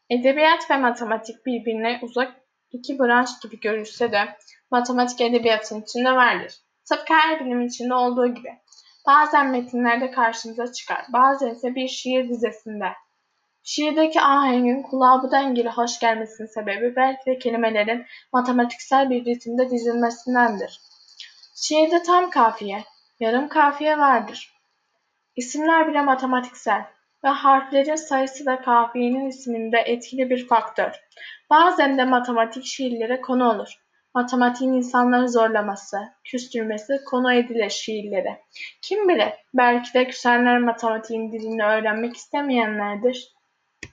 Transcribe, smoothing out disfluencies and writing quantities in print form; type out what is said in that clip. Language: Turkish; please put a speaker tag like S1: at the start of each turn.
S1: Edebiyat ve matematik birbirine uzak iki branş gibi görülse de matematik edebiyatın içinde vardır. Tıpkı her bilim içinde olduğu gibi. Bazen metinlerde karşımıza çıkar, bazen ise bir şiir dizesinde. Şiirdeki ahengin kulağa bu dengeli hoş gelmesinin sebebi belki de kelimelerin matematiksel bir ritimde dizilmesindendir. Şiirde tam kafiye, yarım kafiye vardır. İsimler bile matematiksel ve harflerin sayısı da kafiyenin isminde etkili bir faktör. Bazen de matematik şiirlere konu olur. Matematiğin insanları zorlaması, küstürmesi konu edilir şiirlere. Kim bilir, belki de küsenler matematiğin dilini öğrenmek istemeyenlerdir.